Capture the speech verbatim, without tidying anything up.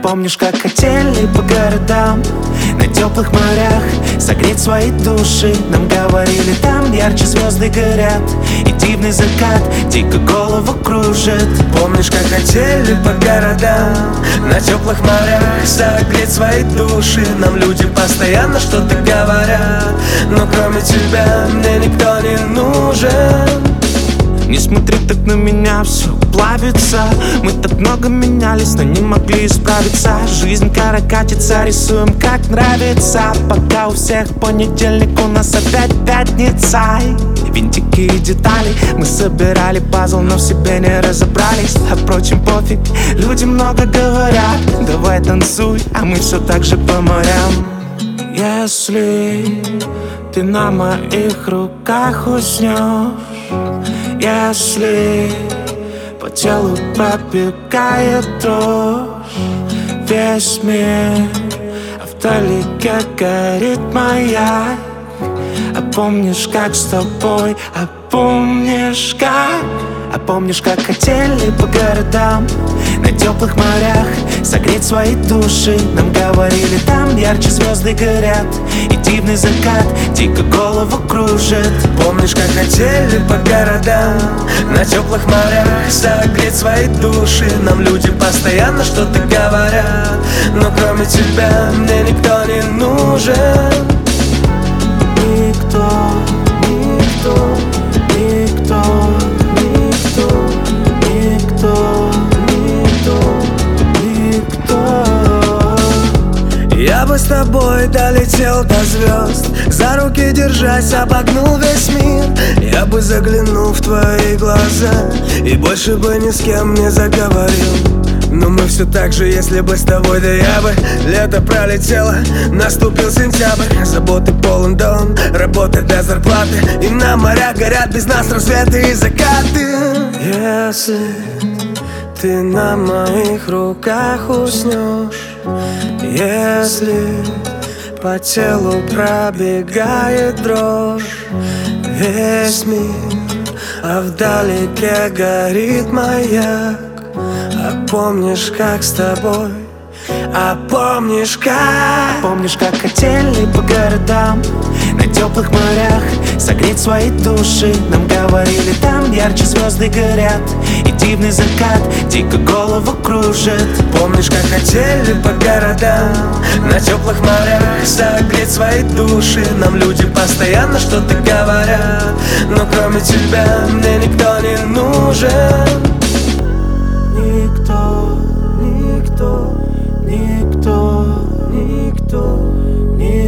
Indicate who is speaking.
Speaker 1: помнишь, как хотели по городам, на теплых морях согреть свои души? Нам говорили, там ярче звезды горят, и дивный закат дико голову кружит.
Speaker 2: Помнишь, как хотели по городам, на теплых морях согреть свои души? Нам люди постоянно что-то говорят, но кроме тебя мне никто не нужен.
Speaker 1: Не смотри так на меня, все плавится. Мы так много менялись, но не могли исправиться. Жизнь кара катится, рисуем как нравится. Пока у всех понедельник, у нас опять пятница. Винтики и детали, мы собирали пазл, но в себе не разобрались. А впрочем, пофиг, люди много говорят. Давай танцуй, а мы все так же по морям. Если ты на моих руках уснешь, если по телу пробегает дрожь, весь мир, а вдалеке горит маяк. А помнишь, как с тобой, а помнишь, как А помнишь, как хотели по городам, на теплых морях согреть свои души? Нам говорили, там ярче звезды горят, и дивный закат дико голову кружит.
Speaker 2: Помнишь, как хотели по городам, на теплых морях согреть свои души? Нам люди постоянно что-то говорят, но кроме тебя мне никто не нужен.
Speaker 1: Никто, никто, никто, никто, никто, никто, никто.
Speaker 2: Я бы с тобой долетел до звезд, за руки держась обогнул весь мир. Я бы заглянул в твои глаза и больше бы ни с кем не заговорил. Но мы все так же, если бы с тобой, да я бы. Лето пролетело, наступил сентябрь, заботы полон дом, работа до зарплаты, и на морях горят без нас рассветы и закаты. Если ты на моих руках уснешь, если по телу пробегает дрожь, весь мир, а вдалеке горит маяк. А помнишь, как с тобой, а помнишь, как
Speaker 1: Помнишь, как хотели по городам, на теплых морях согреть свои души? Нам говорили, там ярче звезды горят, и дивный закат дико голову кружит.
Speaker 2: Помнишь, как хотели по городам, на теплых морях согреть свои души? Нам люди постоянно что-то говорят, но кроме тебя мне никто не нужен.
Speaker 1: Никто, никто, никто, никто, никто.